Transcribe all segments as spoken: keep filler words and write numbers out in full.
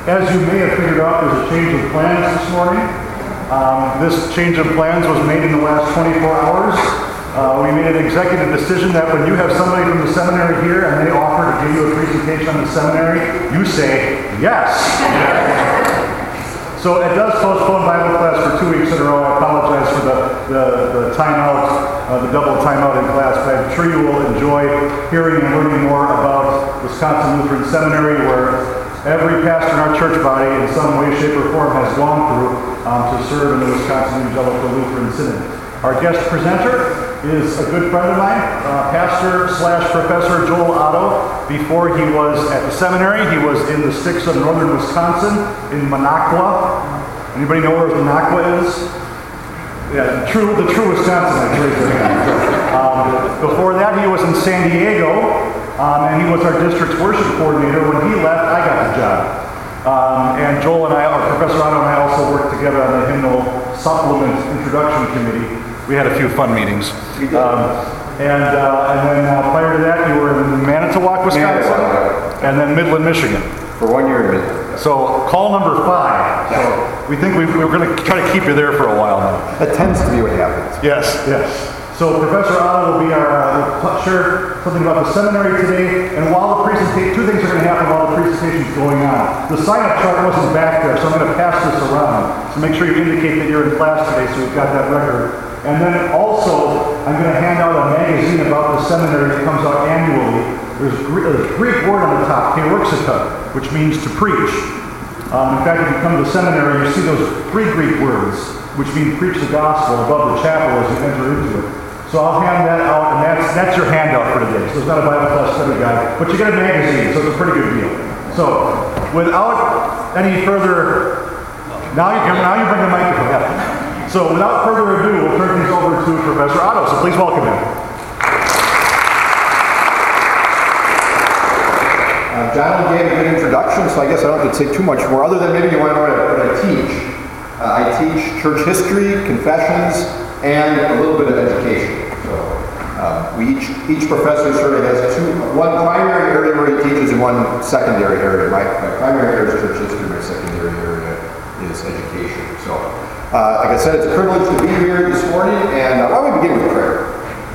As you may have figured out, there's a change of plans this morning. Um, this change of plans was made in the last twenty-four hours. Uh, we made an executive decision that when you have somebody from the seminary here and they offer to give you a presentation on the seminary, you say yes. So it does postpone Bible class for two weeks in a row. I apologize for the, the, the timeout, uh, the double timeout in class, but I'm sure you will enjoy hearing and learning more about Wisconsin Lutheran Seminary, where every pastor in our church body in some way, shape, or form has gone through um, to serve in the Wisconsin Evangelical Lutheran Synod. Our guest presenter is a good friend of mine, uh, Pastor slash Professor Joel Otto. Before he was at the seminary, he was in the sticks of northern Wisconsin, in Minocqua. Anybody know where Minocqua is? Yeah, the true, the true Wisconsinites raise their hand. Um, before that, he was in San Diego. Um, and he was our district's worship coordinator. When he left, I got the job. Um, and Joel and I, or Professor Otto and I also worked together on the hymnal supplement introduction committee. We had a few fun meetings. Um, and, uh, and then uh, prior to that, you were in Manitowoc, Wisconsin, Manitowoc. And then Midland, Michigan. For one year in Midland. So call number five. So we think we, we're going to try to keep you there for a while now. That tends to be what happens. Yes, yes. So Professor Otto will be our, uh, will share something about the seminary today, and while the presentation, two things are going to happen while the presentation is going on. The sign-up chart wasn't back there, so I'm going to pass this around. So make sure you indicate that you're in class today so we've got that record. And then also, I'm going to hand out a magazine about the seminary that comes out annually. There's a Greek word on the top, kerixita, which means to preach. Um, in fact, if you come to the seminary, you see those three Greek words, which mean preach the gospel above the chapel as you enter into it. So I'll hand that out, and that's that's your handout for today. So it's not a Bible class study guide, but you get a magazine, so it's a pretty good deal. So without any further, now you can now you bring the microphone. Yeah. So without further ado, we'll turn things over to Professor Otto. So please welcome him. Uh, John gave a good introduction, so I guess I don't have to say too much more, other than maybe you want to know what I, what I teach. Uh, I teach church history, confessions, and a little bit of education. So uh, we each each professor sort of has two, one primary area where he teaches and one secondary area. My, my primary area is church history, my secondary area is education. So uh, like I said, it's a privilege to be here this morning, and uh, why don't we begin with prayer?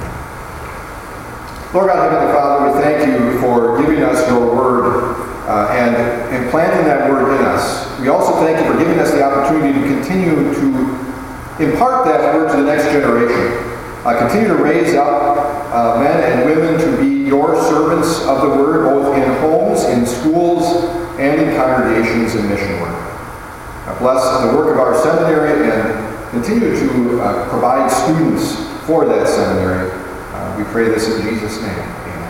Lord God, Heavenly Father, we thank you for giving us your word uh, and, and planting that word in us. We also thank you for giving us the opportunity to continue to impart that word to the next generation. Uh, continue to raise up uh, men and women to be your servants of the word, both in homes, in schools, and in congregations and mission work. Uh, bless the work of our seminary and continue to uh, provide students for that seminary. Uh, we pray this in Jesus' name. Amen.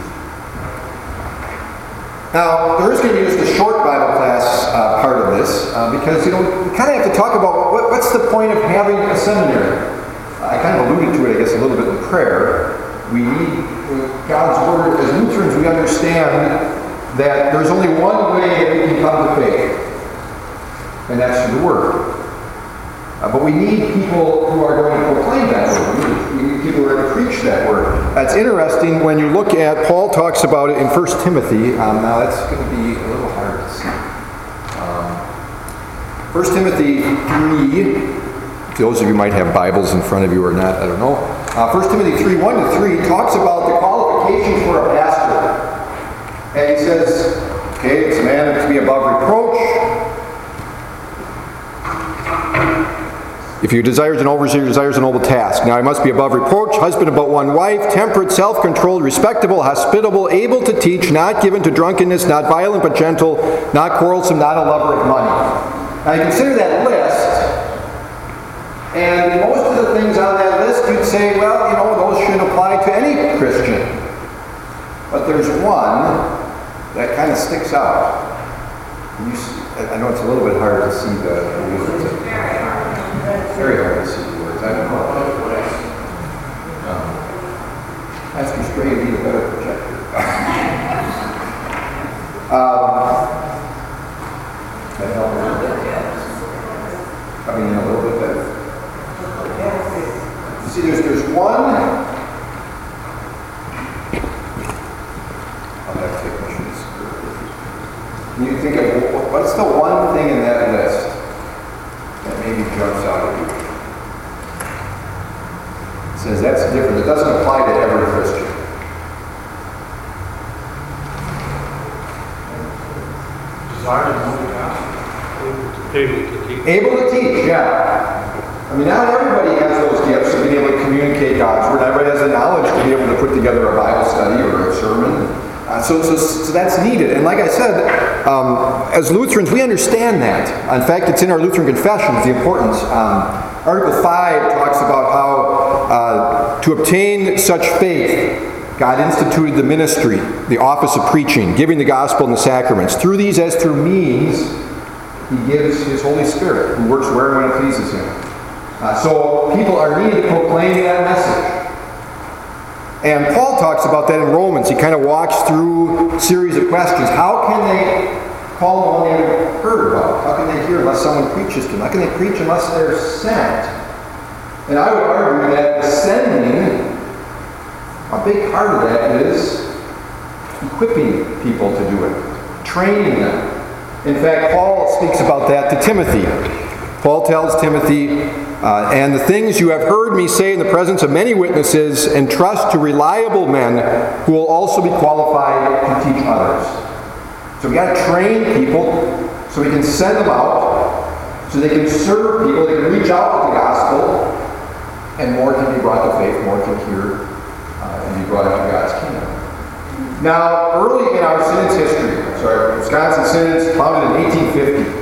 Now, there is going to be just a short Bible class uh, part of this, uh, because, you know, we kind of have to talk about what, what's the point of having a seminary. Uh, I kind of alluded to it, I guess, a little bit in prayer. We need God's Word. As Lutherans, we understand that there's only one way that we can come to faith, and that's through the Word. Uh, but we need people who are going to proclaim that Word. We need, we need people who are going to preach that Word. That's interesting when you look at, Paul talks about it in First Timothy. Um, now that's going to be a little hard to see. Um, First Timothy three, those of you might have Bibles in front of you or not, I don't know. Uh, First Timothy three, one to three talks about the qualifications for a pastor. And he says, okay, it's a man to be above reproach. If you desires an overseer, desires a noble task. Now he must be above reproach, husband about one wife, temperate, self-controlled, respectable, hospitable, able to teach, not given to drunkenness, not violent but gentle, not quarrelsome, not a lover of money. Now you consider that list, and most of the things on that list you'd say, well, you know, those should apply to any Christian. But there's one that kind of sticks out. You see, I know it's a little bit hard to see the, the words. It's very hard to see the words. I don't know. Um, Pastor Spray would need a better projector. um, that help a little bit? I mean, a little bit better. You see, there's, there's one. I'll have to take my shoes. You think of what's the one thing in that list that maybe jumps out at you? It says that's different. It doesn't apply to every Christian. Desire to know the gospel. Able to teach. Able to teach, yeah. I mean, not everybody has those gifts of being able to communicate God's word. Not everybody has the knowledge to be able to put together a Bible study or a sermon. Uh, so, so, so that's needed. And like I said, um, as Lutherans, we understand that. In fact, it's in our Lutheran Confessions, the importance. Um, Article five talks about how uh, to obtain such faith, God instituted the ministry, the office of preaching, giving the gospel and the sacraments. Through these as through means, He gives His Holy Spirit, who works where and when it pleases Him. Uh, so people are needed to proclaim that message. And Paul talks about that in Romans. He kind of walks through a series of questions. How can they call the one they haven't heard about? How can they hear unless someone preaches to them? How can they preach unless they're sent? And I would argue that the sending, a big part of that is equipping people to do it, training them. In fact, Paul speaks about that to Timothy. Paul tells Timothy, uh, and the things you have heard me say in the presence of many witnesses, entrust to reliable men who will also be qualified to teach others. So we got to train people so we can send them out, so they can serve people, they can reach out with the gospel, and more can be brought to faith, more can hear uh, and be brought into God's kingdom. Now, early in our Synods history, sorry, Wisconsin Synods, founded in eighteen fifty,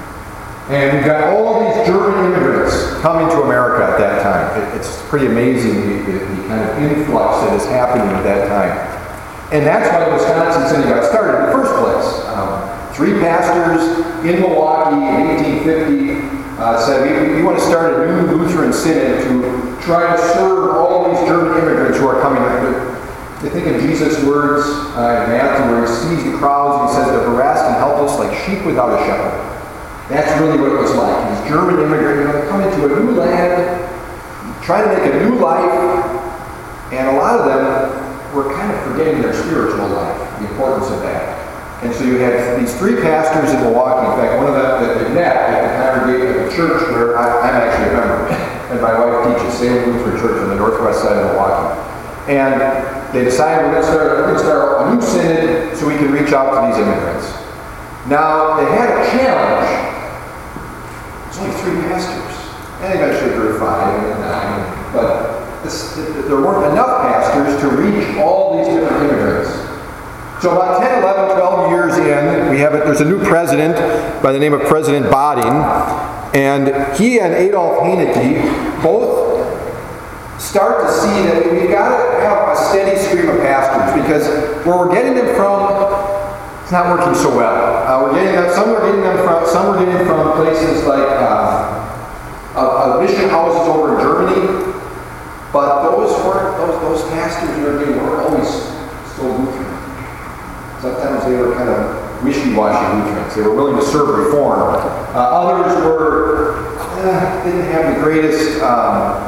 and we've got all these German immigrants coming to America at that time. It, it's pretty amazing the, the, the kind of influx that is happening at that time. And that's why the Wisconsin Synod got started in the first place. Um, three pastors in Milwaukee in eighteen fifty uh, said, we, we want to start a new Lutheran Synod to try to serve all these German immigrants who are coming. They think of Jesus' words uh, in Matthew where He sees the crowds and He says, they're harassed and helpless like sheep without a shepherd. That's really what it was like. These German immigrants, you know, they come into a new land, trying to make a new life, and a lot of them were kind of forgetting their spiritual life, the importance of that. And so you had these three pastors in Milwaukee. In fact, one of them that they met at the congregation at the church where I, I'm actually a member, and my wife teaches, Salem Lutheran Church on the northwest side of Milwaukee. And they decided we're going to start, we're going to start a new synod so we can reach out to these immigrants. Now, they had a challenge. There's only three pastors. And eventually grew five and nine. But this, there weren't enough pastors to reach all these different immigrants. So about ten, eleven, twelve years in, we have it, there's a new president by the name of President Boding. And he and Adolf Heinecke both start to see that we've got to have a steady stream of pastors, because where we're getting them from, it's not working so well. Uh, we're getting them, some we're getting them from, some we're getting from places like uh, uh, mission houses over in Germany, but those weren't those those pastors were they weren't always so Lutheran. Sometimes they were kind of wishy-washy Lutherans. They were willing to serve reform. Uh, others were eh, didn't have the greatest. Um,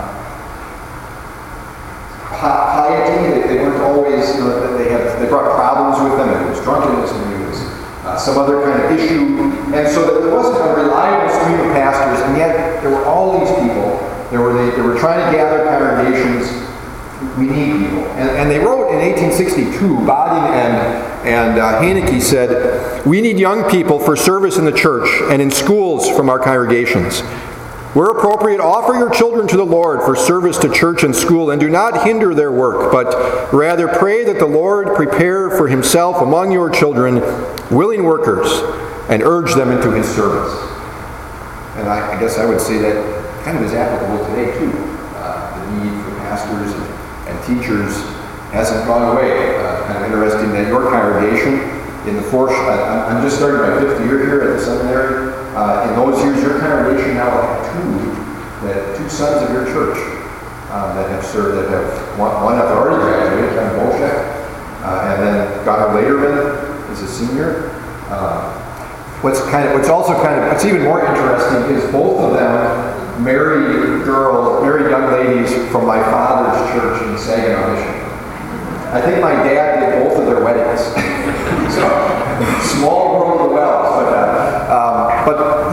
piety, they, they weren't always, you know, they had, they brought problems with them. It was drunkenness, and it was uh, some other kind of issue. And so that there wasn't a reliable stream of pastors, and yet there were all these people. There were, they, they were trying to gather congregations. We need people. And, and they wrote in eighteen sixty-two, Boding and, and uh, Heinecke said, we need young people for service in the church and in schools from our congregations. Where appropriate, offer your children to the Lord for service to church and school, and do not hinder their work, but rather pray that the Lord prepare for Himself among your children willing workers, and urge them into His service. And I, I guess I would say that kind of is applicable today too. Uh, the need for pastors and, and teachers hasn't gone away. Uh, kind of interesting that your congregation, in the fourth, I, I'm just starting my fifth year here at the seminary. Uh, in those years, your congregation now have two, that two sons of your church uh, that have served, that have, one, one have already graduated, Ken Bolshek, uh, and then Gunnar Laterman is a senior. Uh, what's kind of, what's also kind of, what's even more interesting is both of them married girls, married young ladies from my father's church in Saginaw, Michigan. I think my dad did both of their weddings. So, small world of wealth, but uh,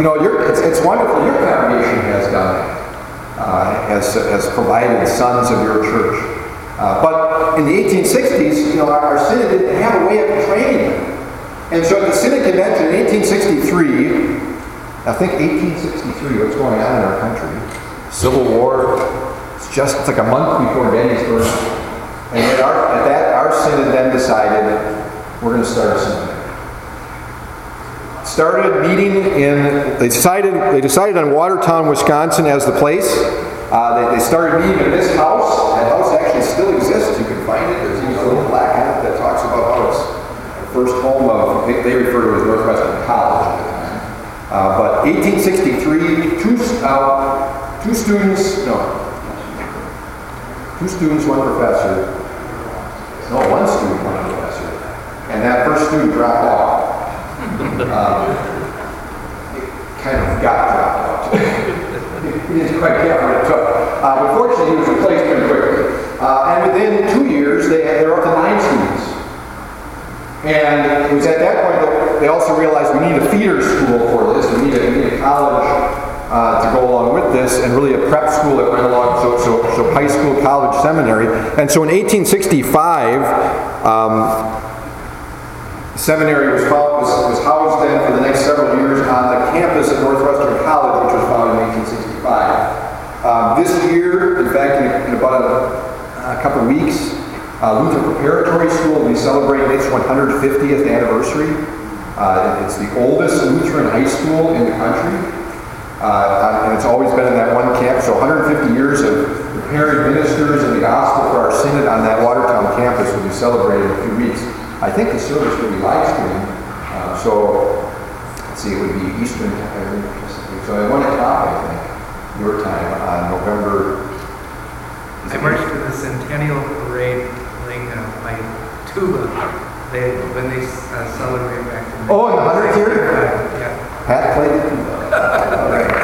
you know, your, it's, it's wonderful your congregation has done that, uh, has, has provided sons of your church. Uh, but in the eighteen sixties, you know, our, our synod didn't have a way of training them. And so at the Synod Convention in eighteen sixty-three, I think eighteen sixty-three, what's going on in our country? Civil War. It's just, it's like a month before Gettysburg. And at, our, at that, our synod then decided we're going to start a seminary. Started meeting in, they decided, they decided on Watertown, Wisconsin as the place. Uh, they, they started meeting in this house. That house actually still exists. You can find it. There's even a little plaque on it that talks about how it's the first home of, they, they refer to it as Northwestern College at the time. Uh, but eighteen sixty-three, two, uh, two students, no, two students, one professor. No, one student, one professor. And that first student dropped out. Um, it kind of got dropped out. He didn't quite get what it took. Uh, but fortunately, he was replaced pretty quickly. Uh, and within two years, they had, they were up to nine students. And it was at that point that they also realized we need a feeder school for this. We need a, we need a college uh, to go along with this, and really a prep school that went along, so, so, so high school, college, seminary. And so in eighteen sixty-five, um, seminary was, found, was, was housed then for the next several years on the campus at Northwestern College, which was founded in eighteen sixty-five. Um, this year, in fact, in, in about a, a couple weeks, uh, Luther Preparatory School will be celebrating its one hundred fiftieth anniversary. Uh, it's the oldest Lutheran high school in the country, uh, and it's always been in that one campus. So one hundred fifty years of preparing ministers and the gospel for our synod on that Watertown campus will be celebrated in a few weeks. I think the service will be live streamed, uh, so let's see, it would be Eastern time. So at one o'clock, I think, your time on November. I marched to the Centennial Parade playing uh, my tuba. They when they uh, celebrate back. In Oh, in the hundredth year? Yeah. Pat played the tuba. All right.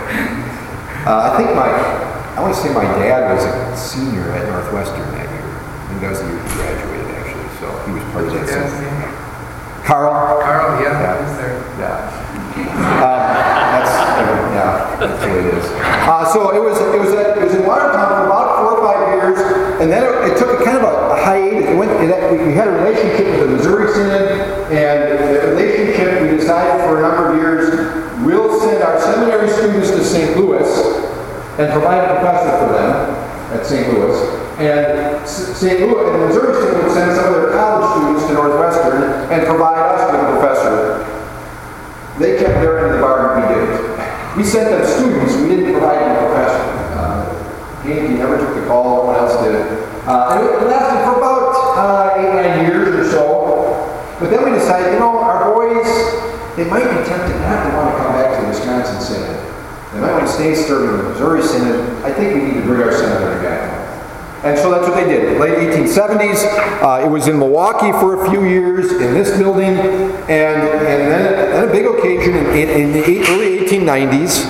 uh, I think my, I want to say my dad was a senior at Northwestern that year. I think that was the year he graduated, actually. So he was part of that. Dad's name? Carl. Carl, yeah, Yeah. he was there. Yeah. Uh, that's yeah, that's the way it is. Uh, so it was it was at, it was in Watertown for about four or five years, and then it, it took a kind of a, a hiatus. It went, it, we had a relationship with the Missouri Synod, and the relationship we decided for a number of years we'll send our seminary students to Saint Louis and provide a professor for them at Saint Louis. And Saint Louis and the Missouri Synod would send some of their college students to Northwestern and provide us with a professor. They kept their end of the bargain, we didn't. We sent them students, we didn't provide them a professor. Uh, he never took the call, no one else did. Uh, and it lasted for about uh, eight, nine years or so. But then we decided, you know, our boys, they might be tempted not to want to come back to the Wisconsin Synod. They might want to stay serving the Missouri Synod. I think we need to bring our seminary back. And so that's what they did. In the late eighteen seventies, uh, it was in Milwaukee for a few years, in this building, and, and then, then a big occasion in, in, in the eight, early eighteen nineties,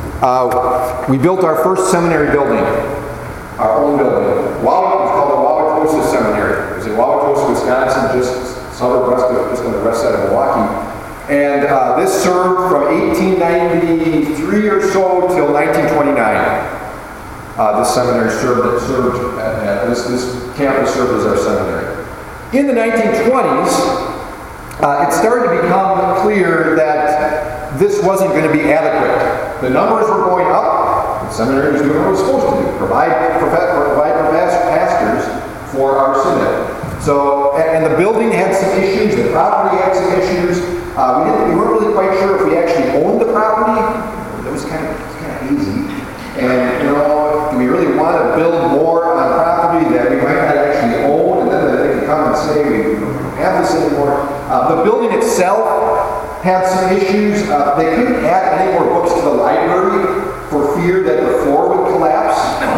uh, we built our first seminary building, our own building. Wawa, it was called the Wauwatosa Seminary. It was in Wauwatosa, Wisconsin, just suburb west of, just on the west side of Milwaukee. And uh, this served from eighteen ninety-three or so till nineteen twenty-nine. Uh, this seminary served, served at, at this, this campus served as our seminary. In the nineteen twenties, uh, it started to become clear that this wasn't going to be adequate. The numbers were going up. The seminary was doing what it was supposed to do, provide, provide pastors for our synod. So, and, and the building had some issues, the property had some issues. Uh, we, didn't, we weren't really quite sure if we actually owned the property. It was kind of, it was kind of hazy. And, you know, do we really want to build more on property that we might not actually own, and then they can come and say we don't have this anymore? Uh, the building itself had some issues. Uh, they couldn't add any more books to the library for fear that the floor would collapse.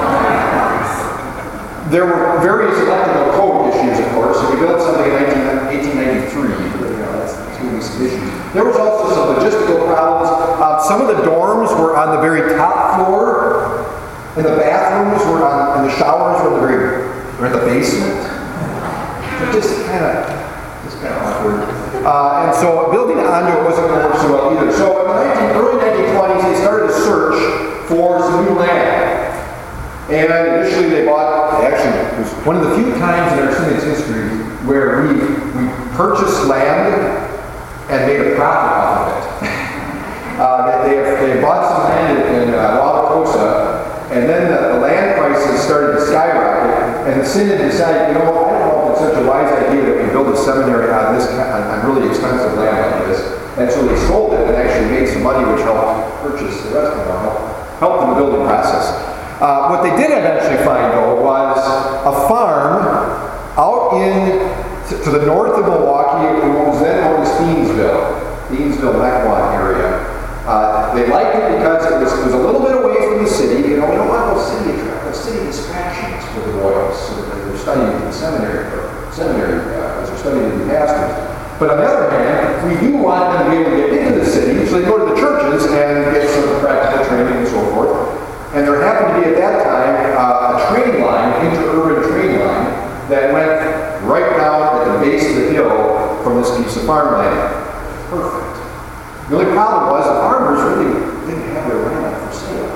There were various electrical code issues, of course, and we built something in eighteen ninety-three. You know, that's some issues. There was also some logistical problems. Uh, some of the dorms were on the very top floor, and the bathrooms were on, and the showers were in the very, were in the basement. It just kind of, just kind of awkward. Uh, and so building onto it wasn't going to work so well either. So in the nineteen, early nineteen twenties, they started a search for some new land. And initially they bought, actually, it was one of the few times in our city's history where we, we purchased land and made a profit off of it. uh, they, they bought some land in, in uh, Wauwatosa, and then the, the land prices started to skyrocket, and the synod decided, you know, I don't know if it's such a wise idea that we build a seminary on this on, on really expensive land like this. And so they sold it and actually made some money, which helped purchase the rest of it, help, helped in the building process. Uh, what they did eventually find, though, was a farm out in to, to the north of Milwaukee, what was then known as Thiensville, Thiensville, Mequon area. Uh, they liked it because it was, it was a little bit away from the city. You know, we don't want those city those city distractions for the royals, so that they're studying in seminary, or seminary uh, as they're studying to be pastors. But on the other hand, we do want them to be able to get into the city, so they go to the churches and get some practical training and so forth. And there happened to be at that time uh, a train line, interurban train line, that went right down at the base of the hill from this piece of farmland. Perfect. The only problem was the farmers really didn't have their land for sale.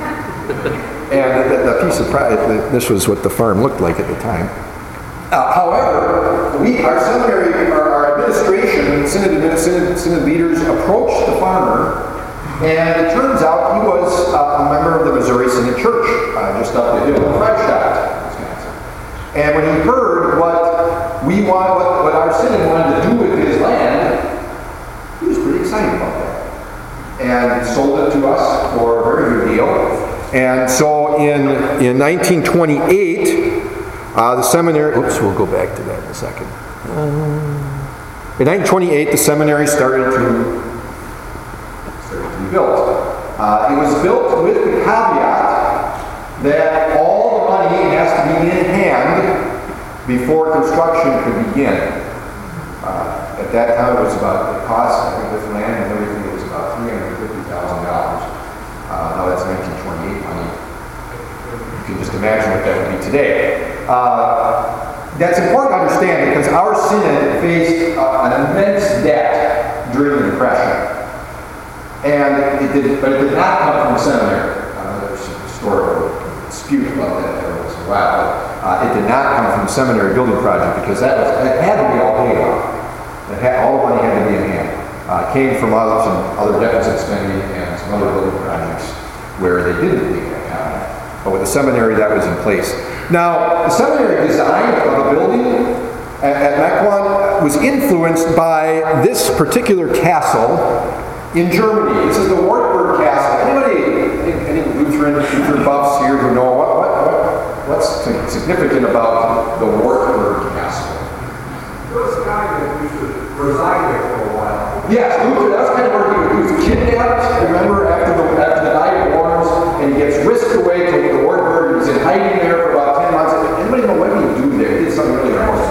And the, the, the piece of property, this was what the farm looked like at the time. Uh, however, we, our seminary, our, our administration, synod, synod, synod leaders approached the farmer. And it turns out he was uh, a member of the Missouri Synod Church, uh, just up the hill in Freistadt, Wisconsin. And when he heard what we want, what, what our synod wanted to do with his land, he was pretty excited about that, and sold it to us for a very good deal. And so in in nineteen twenty-eight, uh, the seminary. Oops, we'll go back to that in a second. Um, in nineteen twenty-eight, the seminary started to. built. Uh, it was built with the caveat that all the money has to be in hand before construction could begin. Uh, at that time, it was about the cost, I think, with land and everything, it was about three hundred fifty thousand dollars. Uh, now that's nineteen twenty-eight money. You can just imagine what that would be today. Uh, that's important to understand because our synod faced uh, an immense debt during the Depression. And it did, but it did not come from seminary. Uh, there's some historical dispute about that there was a while, but uh, it did not come from the seminary building project because that was it had to be all paid off. It had, all the money had to be in hand. Uh, it came from other, some other deficit spending and some other building projects where they didn't leave that kind. But with the seminary, that was in place. Now, the seminary design of the building at, at Mequon was influenced by this particular castle in Germany. This is the Wartburg Castle. Anybody, any, any Lutheran, Lutheran buffs here who know what, what, what, what's significant about the Wartburg Castle? There was a guy that used to reside there for a while. Yes, Luther, that's kind of where he was kidnapped, remember, after the, after the Night of Worms, and he gets whisked away to the Wartburg. He was in hiding there for about ten months. Anybody know what did he do there? He did something really important.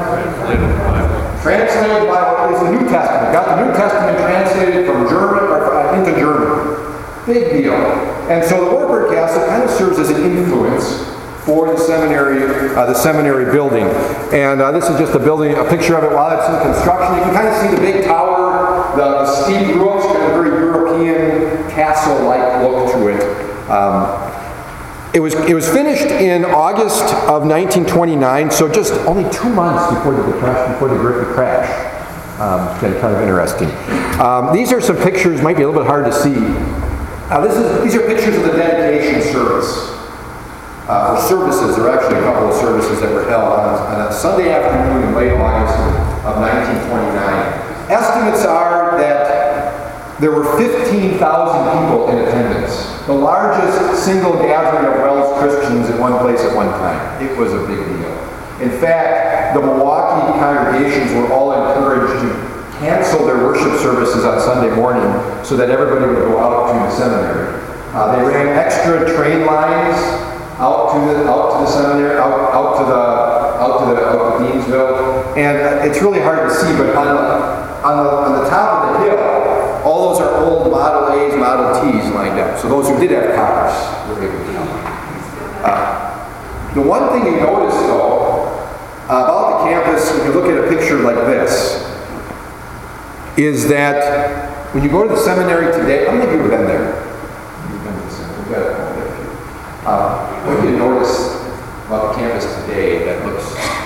Translated Bible is the New Testament. Got the New Testament translated from German or uh, into German. Big deal. And so the Wartburg Castle kind of serves as an influence for the seminary, uh, the seminary building. And uh, this is just a building, a picture of it while it's in construction. You can kind of see the big tower, the, the steep roofs, kind of very European castle-like look to it. Um, It was, it was finished in August of nineteen twenty-nine, so just only two months before the depression, before the Great crash. Um, kind of interesting. Um, these are some pictures, might be a little bit hard to see. Uh, this is, these are pictures of the dedication service. Uh, or services, there were actually a couple of services that were held on, on a Sunday afternoon in late August of nineteen twenty-nine. Estimates are that there were fifteen thousand people in attendance. The largest single gathering of Welsh Christians in one place at one time. It was a big deal. In fact, the Milwaukee congregations were all encouraged to cancel their worship services on Sunday morning so that everybody would go out to the seminary. Uh, they ran extra train lines out to the out to the seminary, out, out to the out to the out to Thiensville, and uh, it's really hard to see, but on the on the on the top of the hill, all those are old Model A's, Model T's lined up. So those who did have cars were able to come. Uh, the one thing you notice, though, about the campus, if you look at a picture like this, is that when you go to the seminary today, how many of you have been there? You've been to the seminary. We've got a few. Uh, what do you notice about the campus today that looks...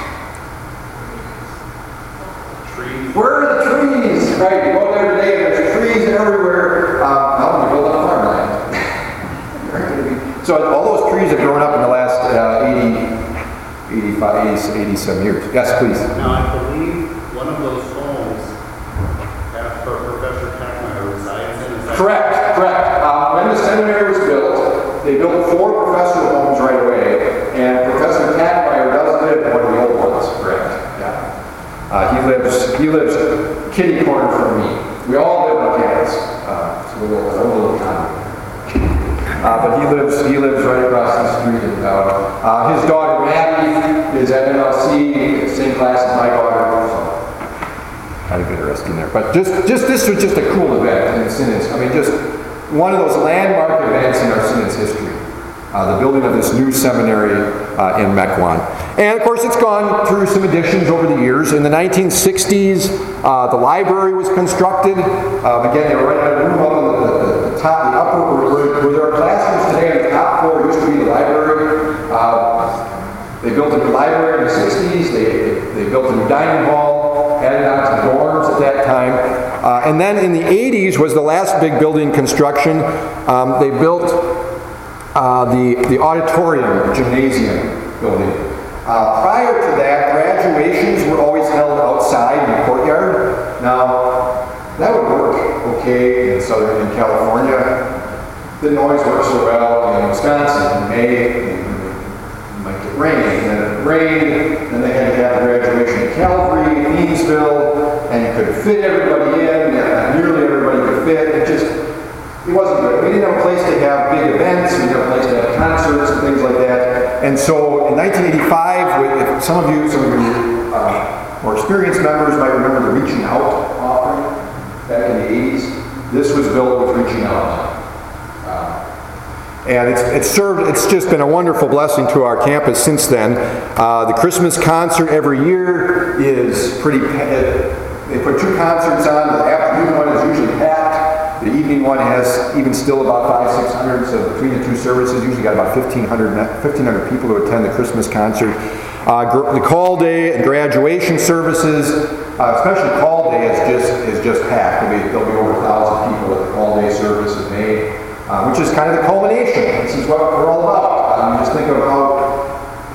Trees. Where are the trees? Right, you go there today, there's trees everywhere. Uh, now we build on farmland. So all those trees have grown up in the last uh, eighty, eighty-five, eighty, eighty-seven years. Yes, please. Now, I believe one of those homes that Professor Kackmeyer resides in. Is that Correct, correct. Uh, when the seminary was built, they built four professor homes right away, and Professor Kackmeyer does live in one of the old ones. Correct. Yeah. Uh, he lives. He lives kitty corner from me. We all live on campus. Uh, it's a little, a little condo. Uh, but he lives. He lives right across the street in town. Uh, his daughter Maddie is at M L C, same class as my daughter. So kind of interesting there. But just, just this was just a cool event in Synods. I mean, just one of those landmark events in our Synods history. Uh, the building of this new seminary uh, in Mequon. And of course it's gone through some additions over the years. In the nineteen sixties, uh, the library was constructed. Um, again, they were right in a room up on the, the, the top, the upper, where, where there are classrooms today. On the top floor used to be the library. Uh, they built a new library in the sixties. They, they, they built a new dining hall, added on to dorms at that time. Uh, and then in the eighties was the last big building construction. Um, they built Uh, the, the auditorium, gymnasium building. Uh, prior to that, graduations were always held outside in the courtyard. Now, that would work okay in Southern in California. Didn't always work so well in Wisconsin. In May, it might get rain, and then it rained, then they had to have graduation in Calvary, Thiensville, and you could fit everybody in, and nearly everybody could fit. It just It wasn't good. We didn't have a place to have big events. We didn't have a place to have concerts and things like that. And so in nineteen eighty-five, with, some of you, some of you uh, more experienced members might remember the Reaching Out offering back in the eighties. This was built with Reaching Out. Uh, and it's, it's served, it's just been a wonderful blessing to our campus since then. Uh, the Christmas concert every year is pretty, they put two concerts on. The afternoon one is usually packed. The evening one has even still about five, six hundred, so between the two services, usually got about fifteen hundred, fifteen hundred people who attend the Christmas concert. Uh, the call day and graduation services, uh, especially call day, is just is just packed. There'll be, there'll be over a thousand people at the call day service in May, uh, which is kind of the culmination. This is what we're all about. Um, just think of how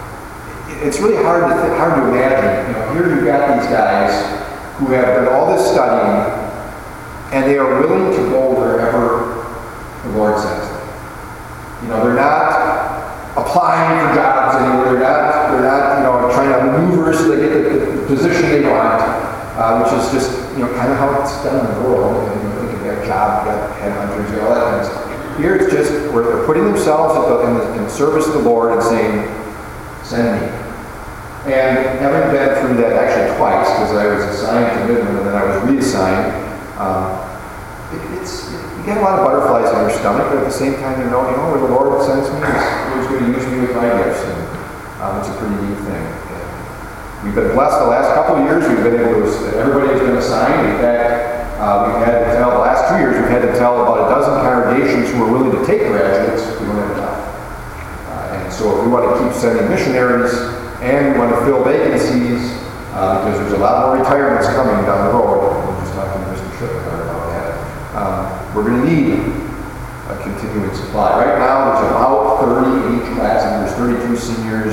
it's really hard to th- hard to imagine. You know, here you've got these guys who have done all this studying. And they are willing to go wherever the Lord sends them. You know, they're not applying for jobs anywhere. They're not, they're not, you know, trying to maneuver so they get the, the, the position they want, uh, which is just, you know, kind of how it's done in the world. And, you know, you get a job, you got headhunters, you got all that kind of stuff. Here it's just where they're putting themselves at the, in, the, in service of the Lord and saying, send me. And having been through that actually twice, because I was assigned to Midland and then I was reassigned, Um, it, it's, you get a lot of butterflies in your stomach, but at the same time you know, you know where the Lord sends me, He's going to use me with my gifts, and um, it's a pretty neat thing. And we've been blessed the last couple of years. We've been able to, everybody has been assigned. In fact, uh, we've had to tell, the last two years, we've had to tell about a dozen congregations who are willing to take graduates. We don't have enough. Uh, and so if we want to keep sending missionaries, and we want to fill vacancies, uh, because there's a lot more retirements coming down the road. Talking to Mister Schiffer about that. Um, we're going to need a continuing supply. Right now, there's about thirty in each class, and there's thirty-two seniors,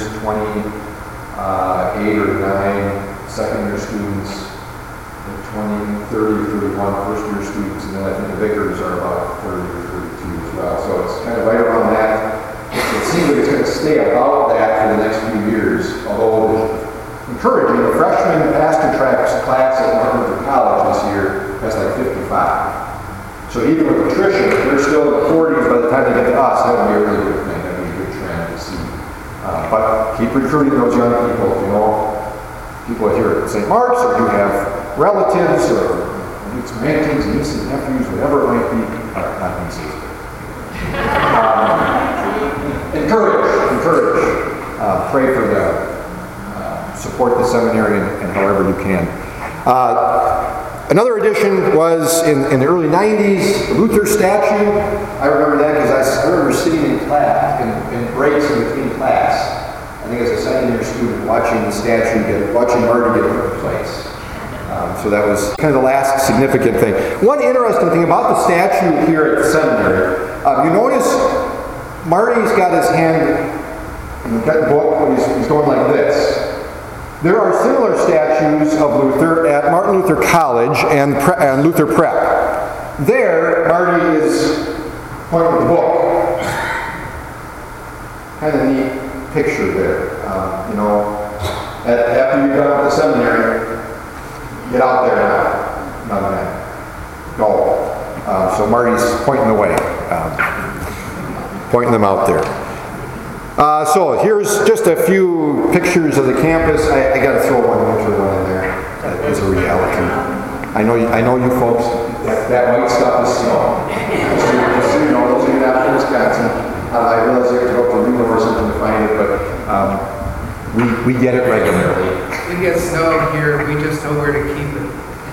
twenty-eight or nine second-year students, and twenty, thirty, thirty-one first-year students, and then I think the vicars are about thirty or thirty-two as well. So it's kind of right around that. It seems like it's going to stay about that for the next few years, although encouraging. The freshman pastor tracks class at Martin Luther College this year has like fifty-five. So even with attrition, if they're still in the forties by the time they get to us, that would be a really good thing. That would be a good trend to see. Uh, but keep recruiting those young people. You know, people here at Saint Mark's, or you have relatives, or it's aunties, nieces, nephews, whatever it might be. Uh, not nieces. Um, encourage, encourage. Uh, pray for them. support the seminary in, in however you can. Uh, Another addition was in, in the early nineties, the Luther statue. I remember that because I, I remember sitting in class, in, in breaks in between class, I think as a second year student, watching the statue, get, watching Marty get put in place. Um, so that was kind of the last significant thing. One interesting thing about the statue here at the seminary, um, you notice Marty's got his hand in the book, he's, he's going like this. There are similar statues of Luther at Martin Luther College and, Pre- and Luther Prep. There, Marty is pointing to the book. Kind of neat picture there. Um, you know, at, after you're done with the seminary, get out there now. None of that. Go. Uh, so Marty's pointing the way, um, pointing them out there. Uh, so here's just a few pictures of the campus. I, I got to throw one winter one in there. That is a reality. I know, you, I know you folks. That, that white stuff is snow. Just so, just so you know, those of you not from Wisconsin, uh, I realize you have to go up to Reno or something to find it, but um, we we get it regularly. We get snow here. We just know where to keep it.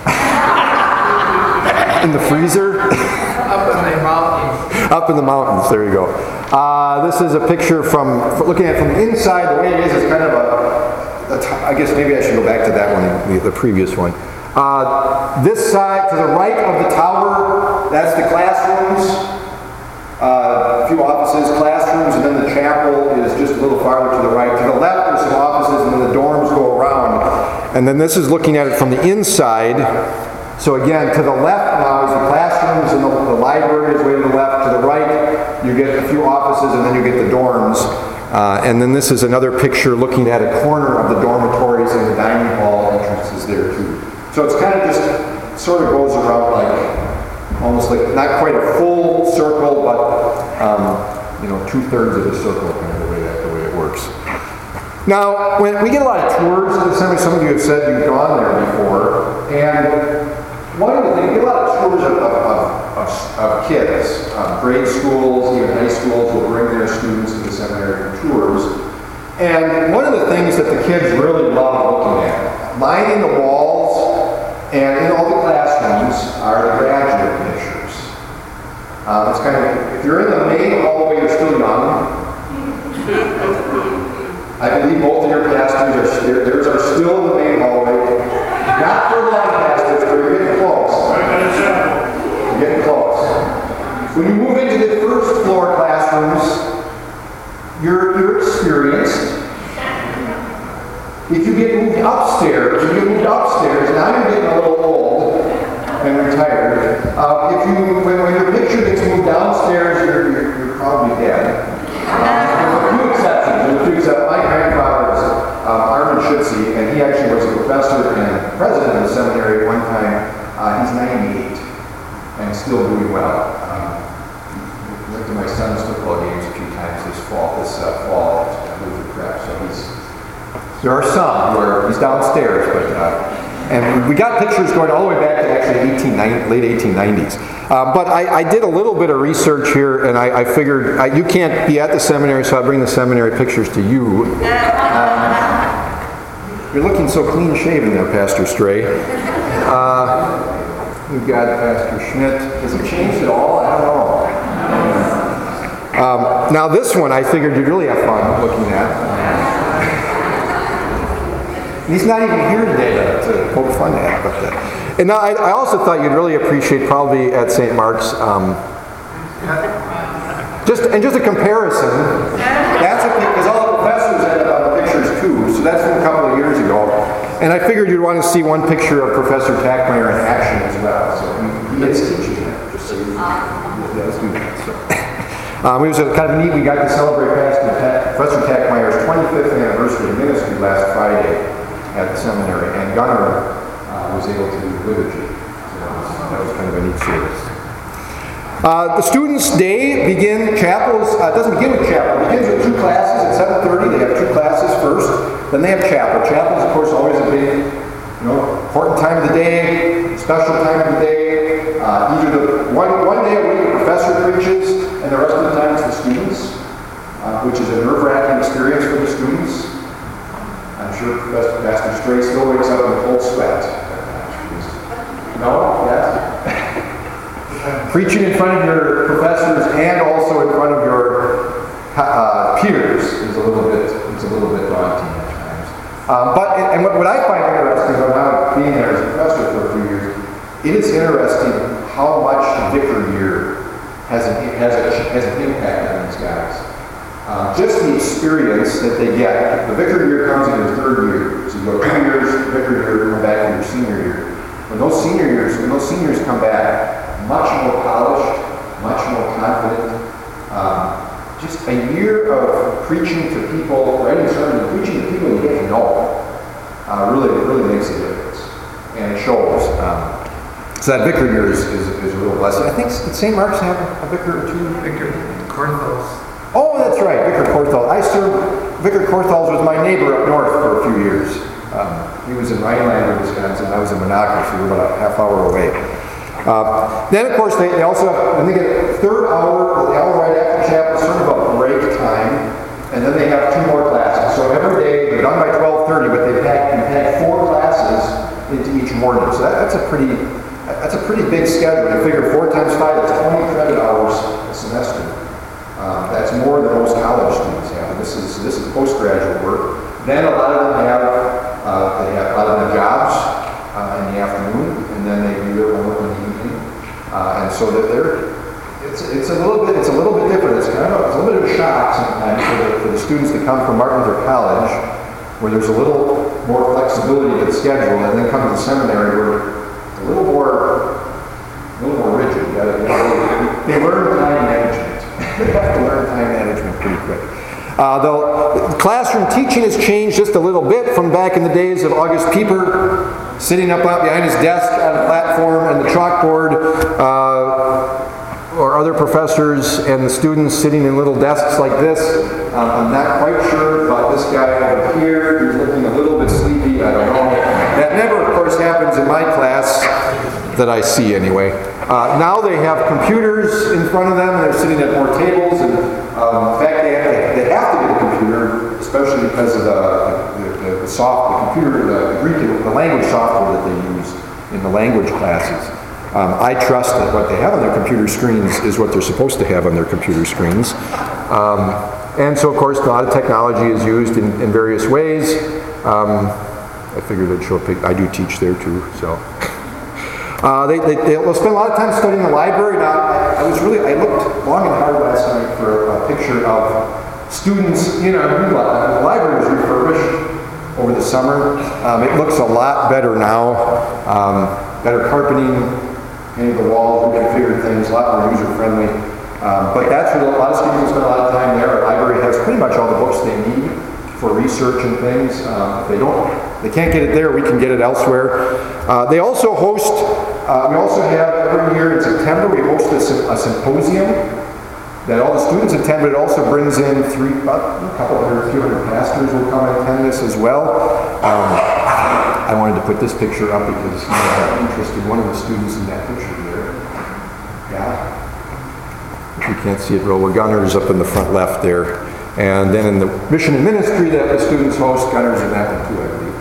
In the freezer. Up in the mountains. Up in the mountains. There you go. Uh, this is a picture from, looking at it from the inside. The way it is, it's kind of a, a t- I guess maybe I should go back to that one, the, the previous one. Uh, this side, to the right of the tower, that's the classrooms. Uh, a few offices, classrooms, and then the chapel is just a little farther to the right. To the left, there's some offices, and then the dorms go around. And then this is looking at it from the inside. So again, to the left now is the classrooms, and the, the library is way to the left. To the right, you get a few offices, and then you get the dorms. Uh, and then this is another picture looking at a corner of the dormitories, and the dining hall entrance is there too. So it's kind of just, sort of goes around like, almost like, not quite a full circle, but, um, you know, two-thirds of the circle, kind of the way, that, the way it works. Now, when we get a lot of tours of the seminary, some of you have said you've gone there before, and one of the things, we get a lot of tours of, of, of, of kids, uh, grade schools, even high schools will bring their students to the seminary for tours. And one of the things that the kids really love looking at, lining the walls and in all the classrooms, are the graduate pictures. Uh, it's kind of, if you're in the main hallway, you're still young. I believe both of your pastors are still, theirs are still in the main hallway. Not for long pastors, but you're getting close. You're getting close. When you move into the first floor classrooms, you're, you're experienced. If you get moved upstairs, if you get moved upstairs, now you're getting a little old and retired. Uh, if you, when, when your picture gets moved downstairs, you're, you're, you're probably dead. Uh, there's a few exceptions. There's a few exceptions. My grandfather is um, Armin Schutze, and he actually was a professor and president of the seminary at one time. Uh, he's ninety-eight and still doing well. Um, went to my son's football games a few times this fall, this uh, fall at Luther Prep. So he's, there are some where he's downstairs, but uh, and we got pictures going all the way back to actually eighteen ninety, late eighteen nineties. Uh, but I, I did a little bit of research here, and I, I figured I, you can't be at the seminary, so I'll bring the seminary pictures to you. Um, you're looking so clean shaven there, Pastor Stray. Uh, we've got Pastor Schmidt. Has it changed at all? I don't know. Um, now this one I figured you'd really have fun looking at. He's not even here today to poke fun at. But, uh, and now I, I also thought you'd really appreciate probably at Saint Mark's, um, just and just a comparison. That's because all the professors had uh, pictures too, so that's from a couple of years ago. And I figured you'd want to see one picture of Professor Tackmeyer in action as well. So he, he is teaching that. Just so you, yeah, let's do that. So. Um, it was a kind of neat. We got to celebrate Pastor Ta- Professor Tackmeyer's twenty-fifth anniversary of ministry last Friday at the seminary, and Gunnar uh, was able to do liturgy. So that, was, that was kind of a neat service. Uh, the Students' Day begin, chapels, uh, doesn't begin with chapel, it begins with two classes at seven thirty. They have two classes first, then they have chapel. Chapel is, of course, always a big, you know, important time of the day, special time of the day. Uh, either the one, one day a week the professor preaches, and the rest of the time it's the students, uh, which is a nerve-wracking experience for the students. I'm I'm sure Pastor Pastor Stray still wakes up in a cold sweat. No? Yes? Preaching in front of your professors and also in front of your uh, peers is a little bit, it's a little bit daunting at times. Um, but, and what, what I find interesting about now being there as a professor for a few years, it is interesting how much vicar year has an, has, a, has an impact on these guys. Uh, just the experience that they get. The vicar year comes in your third year. So you go two years, vicar year, come back in your senior year. When those senior years, when those seniors come back, much more polished, much more confident. Um, just a year of preaching to people, writing sermons, and preaching to people you get to know, uh, really, really makes a difference. And it shows. Um, so that vicar year is, is, is a real blessing. I think Saint Mark's have a vicar or two. Victor Corthals. Oh, that's right, Vicar Corthals. I served, Vicar Corthals was my neighbor up north for a few years. Um, he was in Rhinelander, Wisconsin. I was in Monaco, so we were about a half hour away. Uh, then, of course, they, they also have, when they get a third hour, the hour right after chapel, sort of a break time, and then they have two more classes. So every day, they're done by twelve thirty, but they pack, you pack four classes into each morning. So that, that's a pretty, that's a pretty big schedule. You figure four times five, that's twenty credit hours a semester. Uh, that's more than most college students have. This is this is postgraduate work. Then a lot of them have uh, they have a lot of them have jobs uh, in the afternoon, and then they do their homework in the evening. Uh, and so that they're it's it's a little bit it's a little bit different. It's kind of it's a little bit of a shock sometimes for the, for the students that come from Martin Luther College, where there's a little more flexibility to the schedule, and then come to the seminary where it's a little more a little more rigid. You gotta, you know, they learn time management. They have to learn time management pretty quick. Uh, the classroom teaching has changed just a little bit from back in the days of August Pieper sitting up behind his desk on a platform and the chalkboard, uh, or other professors and the students sitting in little desks like this. Um, I'm not quite sure about this guy over here. He's looking a little bit sleepy. I don't know. That never, of course, happens in my class that I see anyway. Uh, now they have computers in front of them, and they're sitting at more tables, and um, in fact they have, to, they have to get a computer, especially because of the, the, the, the soft, the computer, the Greek, the language software that they use in the language classes. Um, I trust that what they have on their computer screens is what they're supposed to have on their computer screens. Um, and so, of course, a lot of technology is used in, in various ways. Um, I figured I'd show a pic. I do teach there too, so. Uh, they, they, they'll spend a lot of time studying the library. Now, I, I was really, I looked long and hard last night for a picture of students in our new library. The library was refurbished over the summer. Um, it looks a lot better now. Um, better carpeting, painted the walls, reconfigured things, a lot more user-friendly. Um, but that's where a lot of students spend a lot of time there. Our library has pretty much all the books they need for research and things. Um, if they don't, they can't get it there, we can get it elsewhere. Uh, they also host, uh, we also have every year in September, we host a, a symposium that all the students attend, but it also brings in three, about a couple hundred, a few hundred pastors will come and attend this as well. Um, I wanted to put this picture up because you might have interest in one of the students in that picture there. Yeah. If you can't see it real well, Gunner's up in the front left there. And then in the mission and ministry that the students host, Gunner's in that one too, I believe.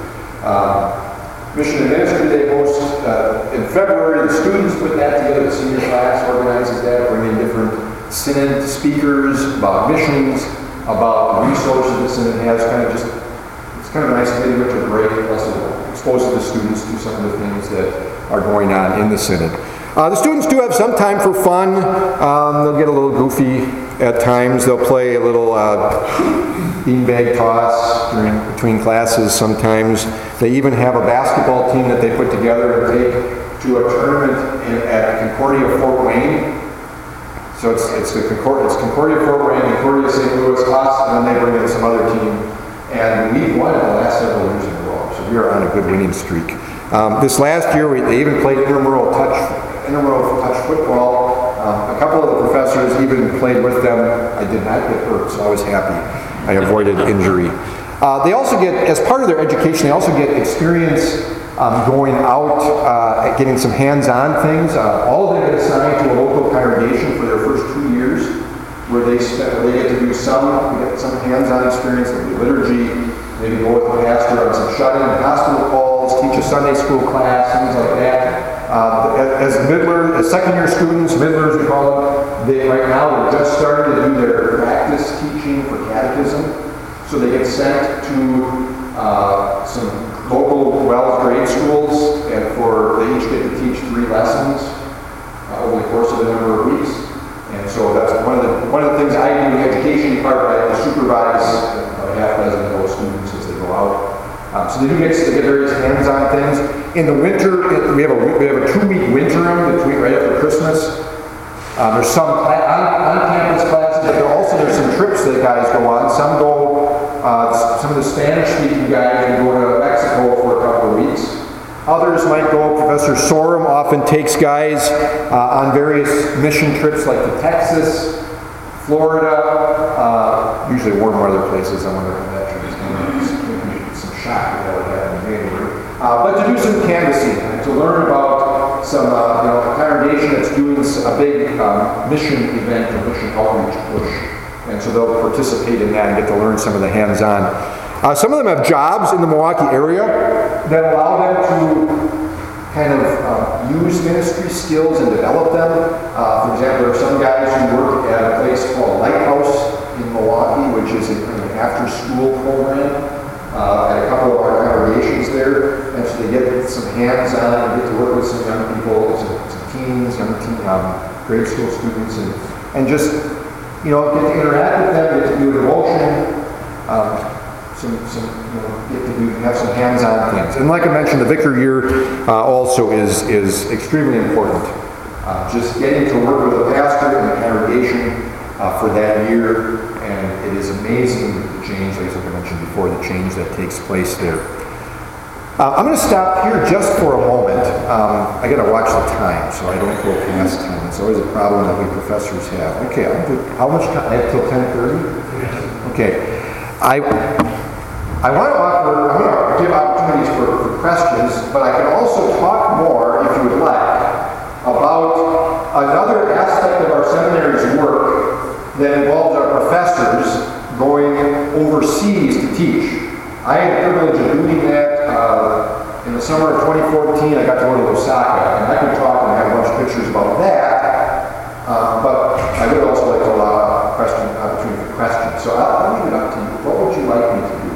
Uh, mission and ministry they host uh, in February. The students put that together. The senior class organizes that, bring in different synod speakers about missions, about the resources the synod has. Kind of just, it's kind of nice to get a bit of a break, plus expose the students to some of the things that are going on in the synod. Uh, the students do have some time for fun. Um, they'll get a little goofy at times. They'll play a little uh, beanbag toss during, between classes sometimes. They even have a basketball team that they put together and take to a tournament in, at Concordia Fort Wayne. So it's, it's, the Concord, it's Concordia Fort Wayne, Concordia Saint Louis, us, and then they bring in some other team. And we've won it the last several years in a row. So we are on a good winning streak. Um, this last year, we, they even played intramural touch, intramural touch football. Um, a couple of the professors even played with them. I did not get hurt, so I was happy. I avoided injury. Uh, they also get, as part of their education, they also get experience um, going out, uh, getting some hands-on things. Uh, all of them get assigned to a local congregation for their first two years, where they spend, where they get to do some, get some hands-on experience in the liturgy, maybe go with the pastor on some shut-in hospital calls, teach a Sunday school class, things like that. Uh, as midler, as second-year students, midlers we call them, they right now they're just starting to do their practice teaching for catechism. So they get sent to uh, some local Wells grade schools, and for they each get to teach three lessons uh, over the course of a number of weeks. And so that's one of the one of the things I do in the education department. I have to supervise about a half dozen of those students as they go out. Um, so they do get, they get various hands-on things. In the winter, we have a we have a two-week winter between right after Christmas. Um, there's some on, on-campus classes, but there also there's some trips that guys go on. Some go. Uh, some of the Spanish-speaking guys will go to Mexico for a couple of weeks. Others might go. Professor Sorum often takes guys uh, on various mission trips, like to Texas, Florida, uh, usually warm weather places. I wonder if that trip is going to be some shock that would happen in January. Uh, but to do some canvassing, and to learn about some, uh, you know, a congregation that's doing a big um, mission event, a mission outreach push. And so they'll participate in that and get to learn some of the hands-on. Uh, some of them have jobs in the Milwaukee area that allow them to kind of uh, use ministry skills and develop them. Uh, for example, there are some guys who work at a place called Lighthouse in Milwaukee, which is a, an after-school program uh, at a couple of our congregations there. And so they get some hands-on and get to work with some young people, some, some teens, young teen, um, grade school students, and, and just you know, get to interact with them, get to do an devotion, um, some, some, you know, get to do, have some hands-on things. And like I mentioned, the vicar year uh, also is is extremely important. Uh, just getting to work with a pastor in the congregation uh, for that year, and it is amazing the change, like I mentioned before, the change that takes place there. Uh, I'm going to stop here just for a moment. Um, I got to watch the time, so I don't go past time. It's always a problem that we professors have. Okay, I'll do, how much time? I have till ten thirty? Okay. I I want to offer, I want to give opportunities for, for questions, but I can also talk more, if you would like, about another aspect of our seminary's work that involves our professors going overseas to teach. I had the privilege of doing that uh, in the summer of twenty fourteen. I got to go to Osaka, and I could talk and have a bunch of pictures about that, uh, but I would also like to allow a question, opportunity for questions. So I'll, I'll leave it up to you. What would you like me to do?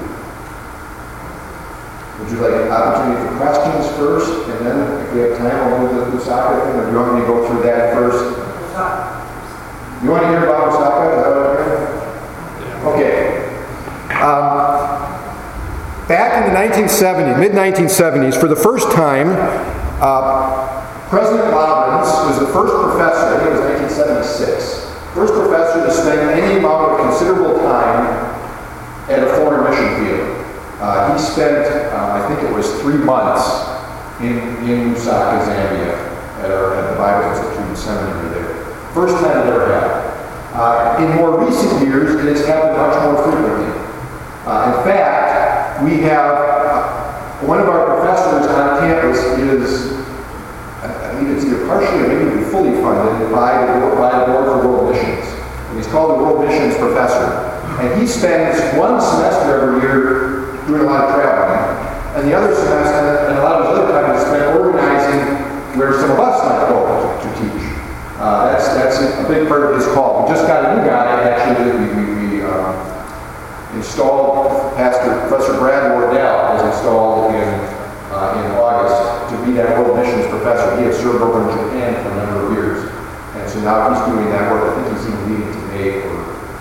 Would you like an opportunity for questions first, and then if we have time, we'll move to the Osaka thing, or do you want me to go through that first? You want to hear about Osaka? Is that what I'm hearing? Okay. Um, Back in the nineteen seventies, mid nineteen seventies, for the first time, uh, President Robbins was the first professor, I think it was nineteen seventy-six, first professor to spend any amount of considerable time at a foreign mission field. Uh, he spent, uh, I think it was three months in, in Lusaka, Zambia, at, our, at the Bible Institute and Seminary there. First time it ever happened. Uh, in more recent years, it has happened much more frequently. Uh, in fact, we have uh, one of our professors on campus is, I think it's either partially or maybe fully funded by the, by the Board for World Missions. And he's called the World Missions Professor. And he spends one semester every year doing a lot of traveling. And the other semester, and a lot of his other time is spent organizing where some of us might go to, to teach. Uh, that's that's a big part of his call. We just got a new guy, actually, that we, we, we um, installed. Pastor Professor Brad Wardell was installed in uh, in August to be that World Missions Professor. He had served over in Japan for a number of years, and so now he's doing that work. I think he's even leaving today for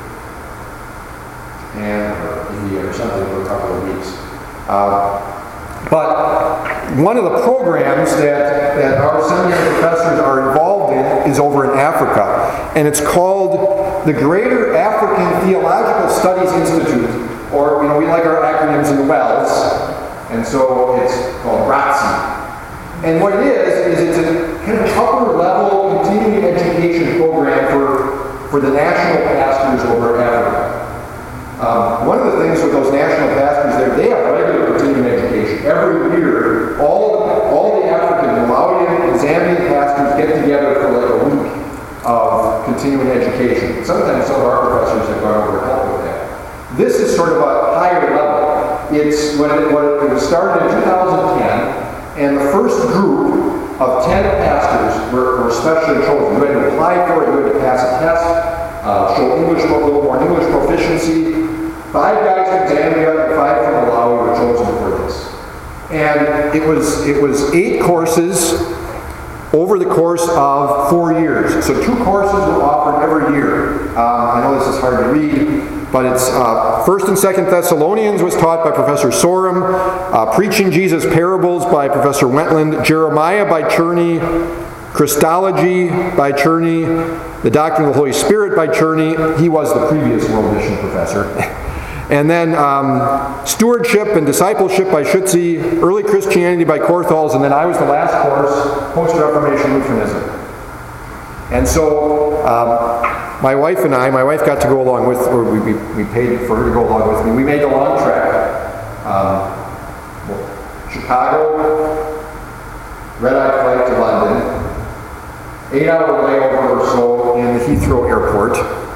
Japan or India or something for a couple of weeks. Uh, but one of the programs that, that our seminary professors are involved in is over in Africa, and it's called the Greater African Theological Studies Institute, or, you know, we like our acronyms in the Wells, and so it's called R A T S I. And what it is, is it's a kind of upper level continuing education program for, for the national pastors over Africa. Um, one of the things with those national pastors there, they have regular continuing education. Every year, all the, all the African, Malawian, and Zambian pastors get together for like a week of continuing education. Sometimes some of our professors have gone over to help with that. This is sort of a higher level. it's when it, when it was started in two thousand ten, and the first group of ten pastors were, were specially chosen. You had to apply for it, you had to pass a test, uh, show English, a little more English proficiency. Five guys from Zambia and five from Malawi were chosen for this. And it was, it was eight courses over the course of four years. So two courses were offered every year. Um, I know this is hard to read, but it's uh, First and Second Thessalonians was taught by Professor Sorum, uh, Preaching Jesus Parables by Professor Wentland, Jeremiah by Cherney, Christology by Cherney, The Doctrine of the Holy Spirit by Cherney. He was the previous World Mission professor. And then um, Stewardship and Discipleship by Schutze, Early Christianity by Korthals, and then I was the last course, Post-Reformation Lutheranism. And so um, my wife and I, my wife got to go along with, or we, we, we paid for her to go along with me. We made the long trek. Um, well, Chicago, red-eye flight to London, eight-hour layover or so in the Heathrow Airport.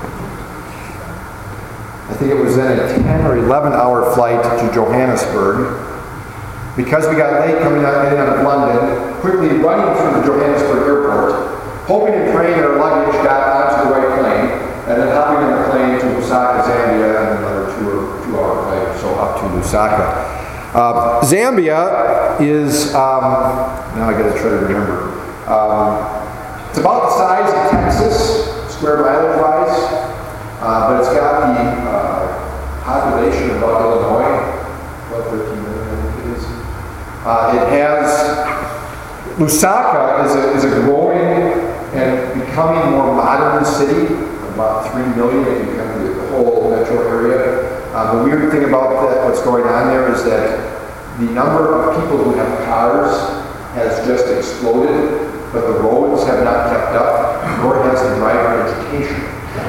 I think it was then a ten or eleven hour flight to Johannesburg. Because we got late coming out in out of London, quickly running through the Johannesburg airport, hoping and praying that our luggage got onto the right plane, and then hopping on the plane to Lusaka, Zambia, and another two or two hour flight or so up to Lusaka. Uh, Zambia is, um, now I gotta try to remember, um, it's about the size of Texas, square mileage wise. Uh, but it's got the uh, population of about Illinois, about thirteen million, I think it is. Uh, it has, Lusaka is a, is a growing and becoming more modern city, about three million if you come to the whole metro area. Uh, the weird thing about that, what's going on there is that the number of people who have cars has just exploded, but the roads have not kept up, nor has the driver education.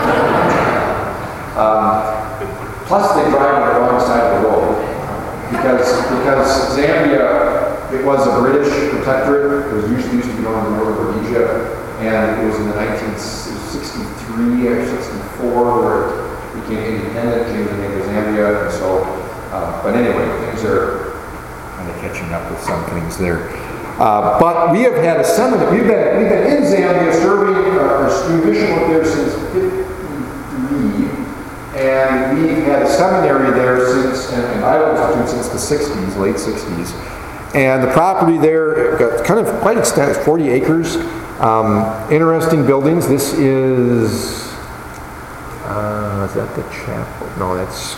Um, plus they drive on the wrong side of the road because because Zambia, it was a British protectorate. It was used, used to be known as Northern Rhodesia, and it was in the nineteen sixty-three or sixty-four where it became independent, changed the name to Zambia, and so, uh, but anyway, things are kind of catching up with some things there. Uh, but we have had a seminar, we've been, we've been in Zambia serving uh, our student mission work there since fifty-three. And we've had a seminary there since, and, and Bible Institute since the sixties, late sixties. And the property there got kind of quite extensive, forty acres. Um, interesting buildings. This is, uh, is that the chapel? No, that's,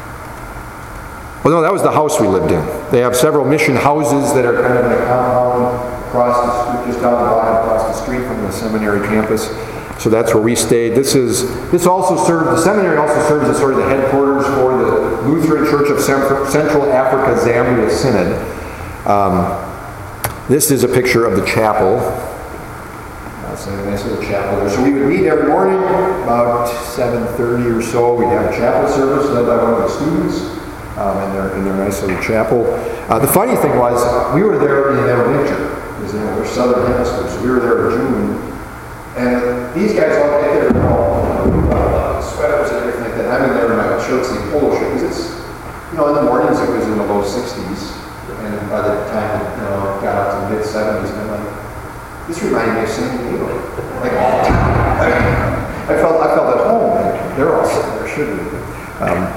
well, no, that was the house we lived in. They have several mission houses that are kind of in a compound across the street, just down the block across the street from the seminary campus. So that's where we stayed. This is this also served, the seminary also serves as sort of the headquarters for the Lutheran Church of Central Africa Zambia Synod. Um, this is a picture of the chapel. That's a nice little chapel there. So we would meet every morning about seven thirty or so. We'd have a chapel service led by one of the students um, in, their, in their nice little chapel. Uh, the funny thing was, we were there in their winter. Because, you know, we're southern hemisphere, so we were there in June. And these guys all get there, you know, uh, sweaters and everything like that. I'm in there in my shirts and polo shirt because it's, you know, in the mornings it was in the low sixties. And by the time it, you know, got up to the mid seventies, I'm like, this reminded me of San Diego. Like all the time. I, I felt I felt at home. And they're all sitting there, shouldn't they? Um,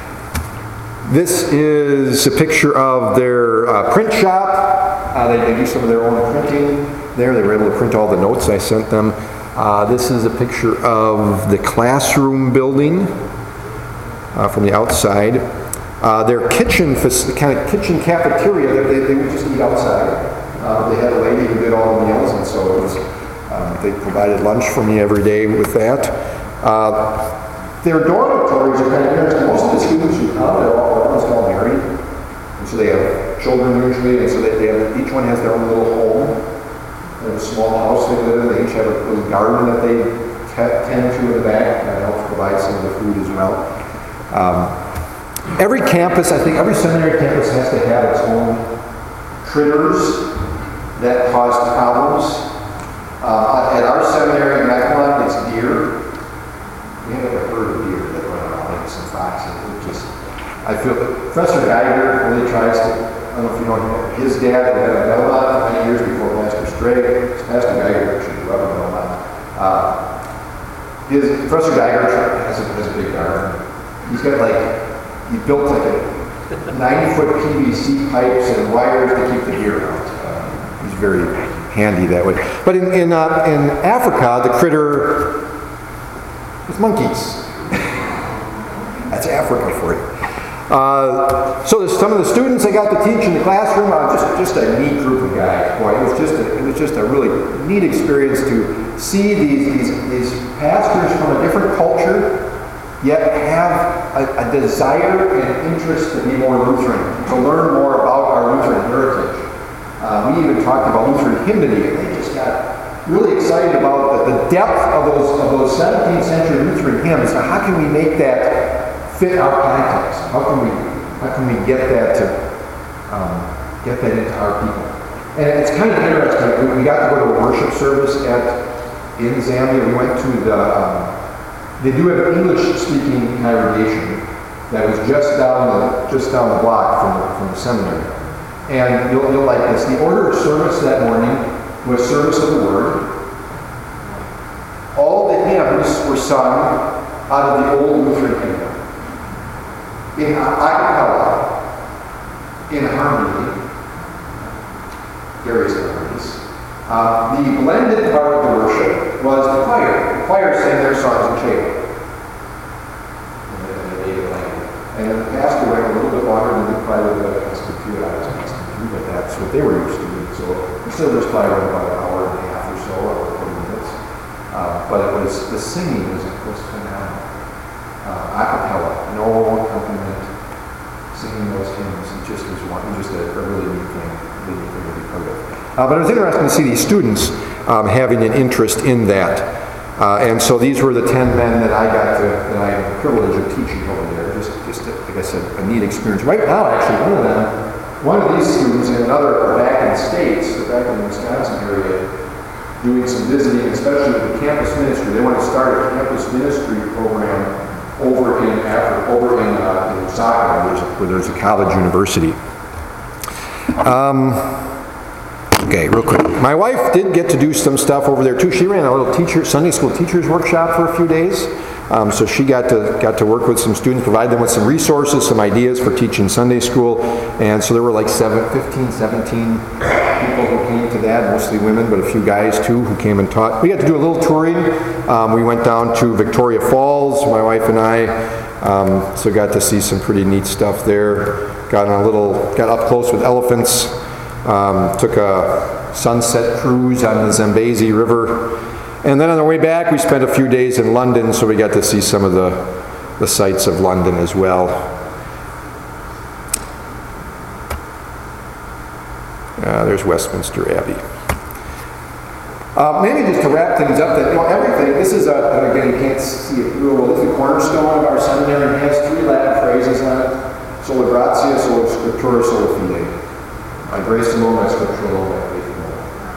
this is a picture of their uh, print shop. Uh, they, they do some of their own printing there. They were able to print all the notes I sent them. Uh, this is a picture of the classroom building uh, from the outside. Uh, their kitchen, kind of kitchen cafeteria, they, they would just eat outside. Uh, they had a lady who did all the meals, and so it was, um, they provided lunch for me every day with that. Uh, their dormitories are kind of interesting. Most of the students who come, they're all almost all married, and so they have children usually, and so they, they have, each one has their own little home. They have a small house they live in. They each have a little garden that they t- tend to in the back, and that helps provide some of the food as well. Um, every campus, I think every seminary campus has to have its own critters that cause problems. Uh, at our seminary in Mequon, it's deer. We have a herd of deer that run around, like some foxes. It just, I feel Professor Geiger really tries to, I don't know if you know, his dad had a Belmont for many years before Pastor Stray. Pastor Geiger actually grew up in Belmont. Uh, his, Professor Geiger has a, has a big garden. He's got like, he built like a ninety foot P V C pipes and wires to keep the deer out. Uh, he's very handy that way. But in, in, uh, in Africa, the critter with monkeys. That's Africa for you. Uh, so some of the students I got to teach in the classroom are just, just a neat group of guys. Boy, it was just a, it was just a really neat experience to see these, these, these pastors from a different culture, yet have a, a desire and interest to be more Lutheran, to learn more about our Lutheran heritage. Uh, we even talked about Lutheran hymnody, and they just got really excited about the, the depth of those, of those seventeenth century Lutheran hymns. Now, how can we make that fit our context? How can we, how can we get that to um, get that into our people? And it's kind of interesting. We, we got to go to a worship service at in Zambia. We went to the. Um, they do have an English-speaking congregation that was just down the just down the block from the, from the seminary. And you'll, you'll like this. The order of service that morning was service of the Word. All the hymns were sung out of the old Lutheran hymn. In a cappella, in harmony, various harmonies. Uh, the blended part of the worship was the choir. The choir sang their songs in chant. And then the pastor went a little bit longer than the choir would have asked to do. I was asked to do, but that's what they were used to doing. So the service choir went about an hour and a half or so, or forty minutes. Uh, but it was, the singing was, was phenomenal. Uh, a cappella, no accompaniment, singing those hymns. It just was one, just a, a really neat thing, really neat thing to be part of. Uh, but it was interesting to see these students um, having an interest in that. Uh, and so these were the ten men that I got to, that I had the privilege of teaching over there. Just, just a, like I said, a neat experience. Right now, actually, one of them, one of these students and another are back in the States, they're back in the Wisconsin area, doing some visiting, especially with the campus ministry. They want to start a campus ministry program over in Africa, over in, uh, in Osaka, where there's, a, where there's a college university. Um, okay, real quick. My wife did get to do some stuff over there too. She ran a little teacher, Sunday school teachers workshop for a few days. Um, so she got to got to work with some students, provide them with some resources, some ideas for teaching Sunday school. And so there were like seven, fifteen, seventeen people who came to that, mostly women, but a few guys too who came and taught. We got to do a little touring. Um, we went down to Victoria Falls, my wife and I, um, so got to see some pretty neat stuff there. Got on a little, got up close with elephants, um, took a sunset cruise on the Zambezi River, and then on the way back we spent a few days in London, so we got to see some of the, the sights of London as well. Uh, there's Westminster Abbey. Uh, maybe just to wrap things up, that you know everything. This is a, and again you can't see it real well. This is the cornerstone of our seminary. It has three Latin phrases on it: sola gratia, sola scriptura, sola fide. By grace alone, by scripture alone, by faith alone.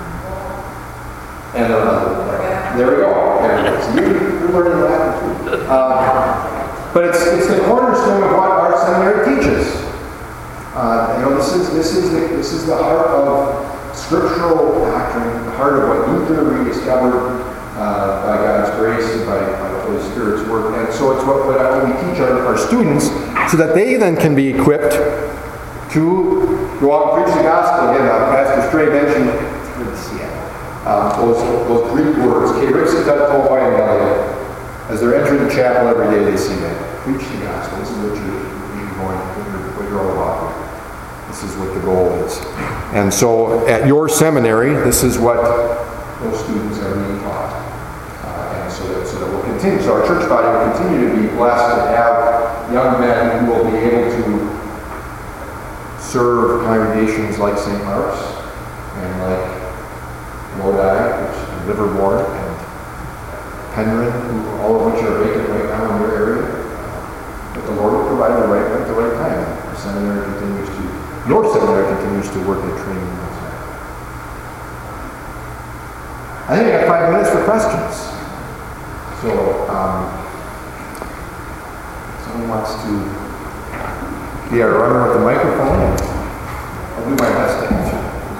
And uh, there we go. There it is. You, you're learning Latin too. Uh, but it's it's the cornerstone of what our seminary teaches. Uh, you know, this is this is the this is the heart of scriptural doctrine, the heart of what Luther rediscovered uh, by God's grace and by, by the Holy Spirit's work. And so it's what, what we teach our, our students, so that they then can be equipped to go out and preach the gospel. Again, uh, Pastor Stray mentioned uh, those those Greek words, "kerixetat hoi and as they're entering the chapel every day, they see that. Preach the gospel. This is what you're, you're going, what you're, what you're all about here. This is what the goal is. And so at your seminary, this is what those students are being taught. Uh, and so that, so that we'll continue. So our church body will continue to be blessed to have young men who will be able to serve congregations like Saint Mark's and like Lodi, which is Livermore, and Penryn, who, all of which are vacant right now in your area. Uh, but the Lord will provide the right one at the right time. Our seminary continues to Your seminary continues to work at training. I think I got five minutes for questions. So, um, someone wants to Yeah, running with the microphone. I'll do my best to answer.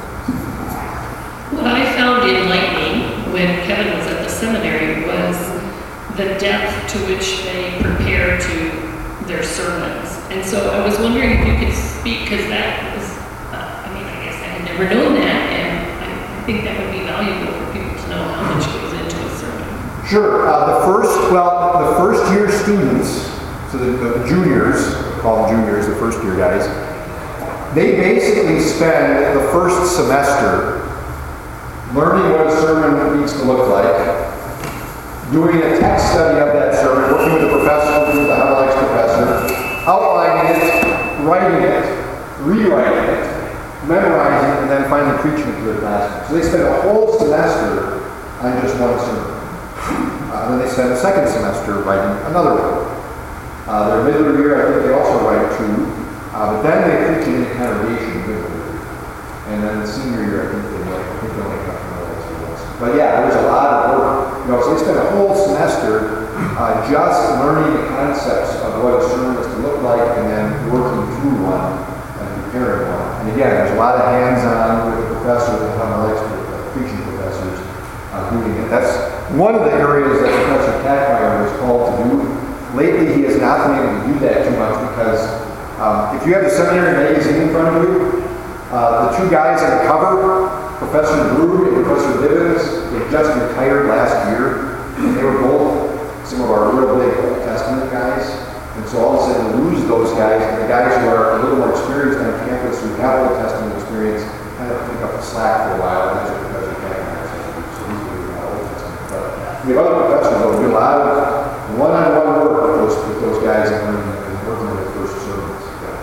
What I found enlightening when Kevin was at the seminary was the depth to which they prepare to their sermons. And so I was wondering if you could speak, because that was, uh, I mean, I guess I had never known that, and I, I think that would be valuable for people to know how much goes into a sermon. Sure. Uh, the first, well, the first year students, so the, the juniors, call them juniors, the first year guys, they basically spend the first semester learning what a sermon needs to look like, doing a text study of that sermon, working with the professor, working with the homiletics professor, outlining it, writing it, rewriting it, memorizing it, and then finally preaching it to their classmates. So they spend a whole semester on just one sermon. Uh, then they spend a second semester writing another one. Uh, their middle year, I think they also write two, uh, but then they preach it in a congregation middle year. And then the senior year, I think they like, I think they only got to know what. But yeah, there's a lot of work. You know, so they spend a whole semester uh, just learning the concepts of what a sermon is to look like, and then working through one and preparing one. And again, there's a lot of hands-on with the professors and homiletics, with the preaching professors uh, doing it. That's one of the areas that Professor Kackmeyer was called to do. Lately, he has not been able to do that too much because um, if you have the seminary magazine in front of you, uh, the two guys on the cover, Professor Brood and Professor Bivens, they just retired last year, and they were both some of our real big Old Testament guys. And so all of a sudden, we lose those guys, and the guys who are a little more experienced on campus, who have Old Testament experience, kind of pick up the slack for a while, and that's what Professor Kackmeyer said. So he's doing Old Testament. But we have other professors that do a lot of one-on-one work with those, with those guys and learning and working on their first sermons. Yeah.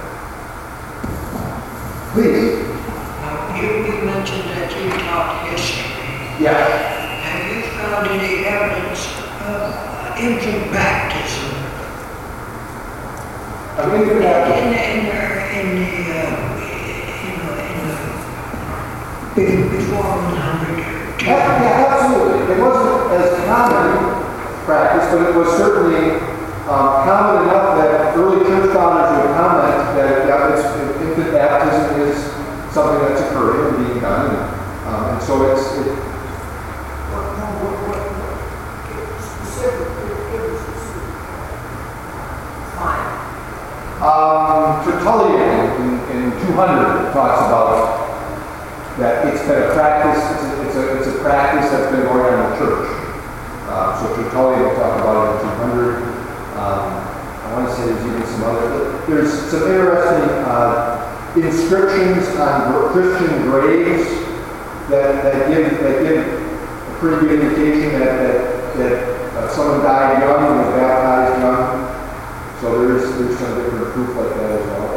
Please. Now, you, you mentioned that you taught history. Yeah. Have you found any evidence of infant baptism? I mean, you have In, in, the, in the, uh, you know, in the, be- before one hundred or two Yeah, hundred? yeah, absolutely. It wasn't as common practice, but it was certainly um, common enough that early church fathers would comment that yeah, it's, infant baptism is something that's occurring and being done, and, um, and so it's. It, What, no, what, what, what, specific, give us specific. Fine. um, Tertullian in, in two hundred talks about that it's been a practice. It's a, it's a, it's a practice that's been going on in the church. Uh, so Tertullian will talk about it in two hundred. Um, I want to say there's even some other, there's some interesting uh, inscriptions on Christian graves that, that give that give a pretty good indication that, that, that uh, someone died young and was baptized young. So there's, there's some different proof like that as well.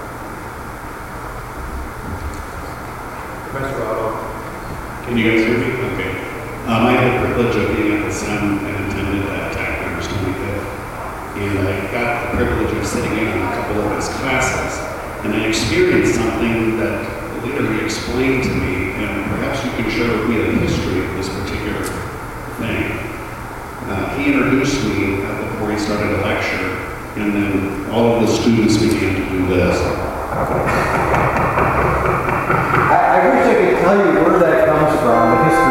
Professor Otto. Can you guys hear me? Okay. Um, I had the privilege of being at the Sun and attended that Tackler's twenty-fifth. And I got the privilege of sitting in on a couple of his classes. And I experienced something that the leader explained to me, and perhaps you can share with me the history of this particular thing. Uh, he introduced me uh, before he started a lecture, and then all of the students began to do this. I, I wish I could tell you where that comes from, the